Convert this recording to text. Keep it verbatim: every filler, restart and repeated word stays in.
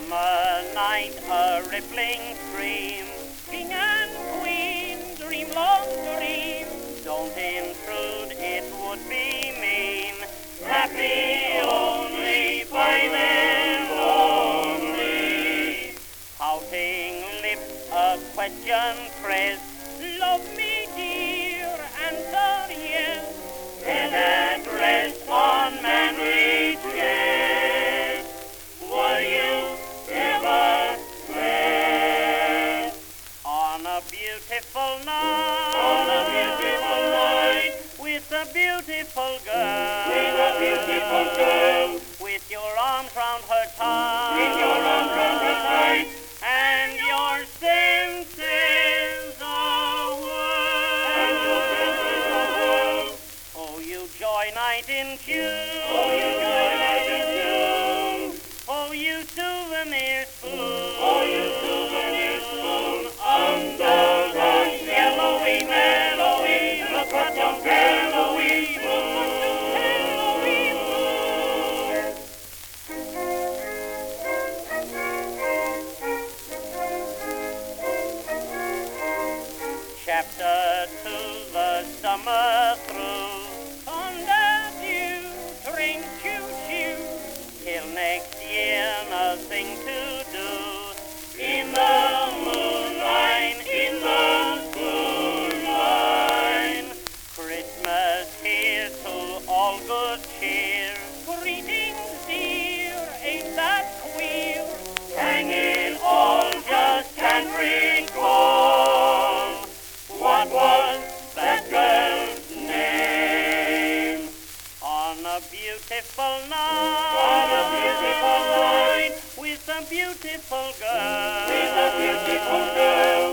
summer night, a rippling stream. King and queen, dream long dream. Don't intrude, it would be mean. Happy only by them only. Pouting lips, a question pressed. Love me, dear, answer yes. Head at rest on manly chest. Will you ever rest? On a beautiful night, on a beautiful night, with a beautiful girl, with a beautiful girl, with your arms round her tight, with your arms round her tight, and your senses awhirl. Oh, you joy night in June, oh, you joy night in June, oh, you souvenir spoon, oh, you souvenir spoon, under the yellowy, mellowy, look what your mellowy moon, mellowy moon. Chapter two, the summer through, under dew, train choo-choo, till next year nothing to do. In the moonlight, in the moonlight, Christmas here to all good cheer. Greetings, dear, ain't that queer? Hang it all, just can't recall. What was that girl's name? On a beautiful night, on a beautiful night, with a beautiful girl, with a beautiful girl,